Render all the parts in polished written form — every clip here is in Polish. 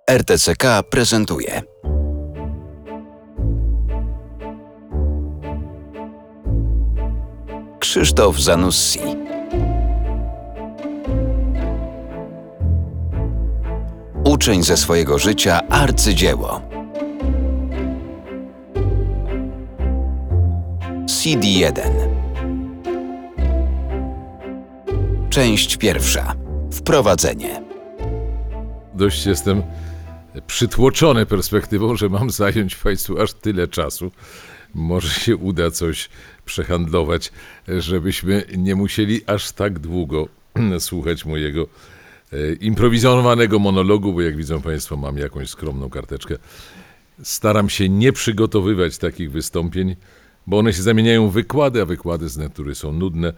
RTCK prezentuje. Krzysztof Zanussi. Uczeń ze swojego życia arcydzieło. CD1. Część pierwsza. Wprowadzenie. Dość jestem przytłoczony perspektywą, że mam zająć Państwu aż tyle czasu. Może się uda coś przehandlować, żebyśmy nie musieli aż tak długo słuchać mojego improwizowanego monologu, bo jak widzą Państwo, mam jakąś skromną karteczkę. Staram się nie przygotowywać takich wystąpień, bo one się zamieniają w wykłady, a wykłady z natury są nudne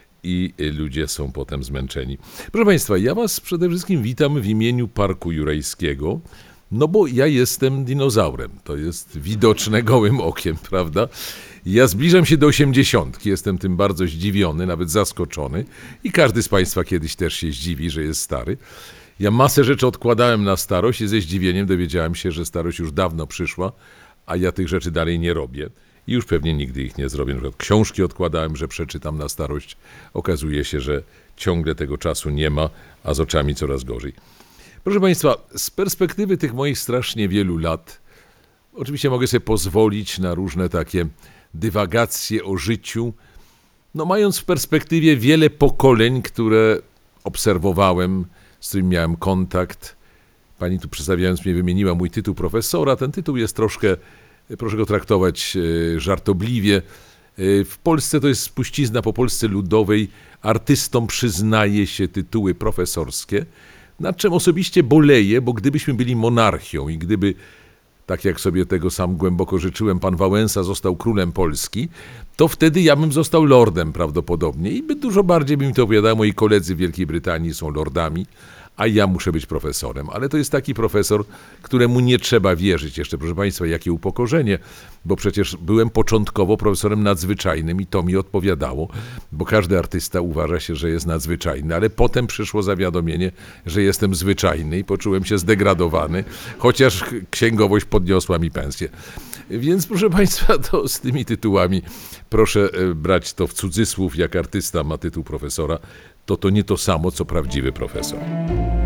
i ludzie są potem zmęczeni. Proszę Państwa, ja Was przede wszystkim witam w imieniu Parku Jurajskiego, no bo ja jestem dinozaurem. To jest widoczne gołym okiem, prawda? Ja zbliżam się do 80. Jestem tym bardzo zdziwiony, nawet zaskoczony i każdy z Państwa kiedyś też się zdziwi, że jest stary. Ja masę rzeczy odkładałem na starość i ze zdziwieniem dowiedziałem się, że starość już dawno przyszła, a ja tych rzeczy dalej nie robię. I już pewnie nigdy ich nie zrobię. Na przykład książki odkładałem, że przeczytam na starość. Okazuje się, że ciągle tego czasu nie ma, a z oczami coraz gorzej. Proszę Państwa, z perspektywy tych moich strasznie wielu lat, oczywiście mogę sobie pozwolić na różne takie dywagacje o życiu, no mając w perspektywie wiele pokoleń, które obserwowałem, z którymi miałem kontakt. Pani tu przedstawiając mnie wymieniła mój tytuł profesora. Ten tytuł jest troszkę, proszę go traktować żartobliwie. W Polsce to jest spuścizna po Polsce ludowej. Artystom przyznaje się tytuły profesorskie, nad czym osobiście boleję, bo gdybyśmy byli monarchią i gdyby, tak jak sobie tego sam głęboko życzyłem, pan Wałęsa został królem Polski, to wtedy ja bym został lordem prawdopodobnie i dużo bardziej by mi to opowiadało. Moi koledzy w Wielkiej Brytanii są lordami, a ja muszę być profesorem. Ale to jest taki profesor, któremu nie trzeba wierzyć. Jeszcze, proszę Państwa, jakie upokorzenie, bo przecież byłem początkowo profesorem nadzwyczajnym i to mi odpowiadało, bo każdy artysta uważa się, że jest nadzwyczajny, ale potem przyszło zawiadomienie, że jestem zwyczajny i poczułem się zdegradowany, chociaż księgowość podniosła mi pensję. Więc, proszę Państwa, to z tymi tytułami proszę brać to w cudzysłów, jak artysta ma tytuł profesora, to nie to samo, co prawdziwy profesor.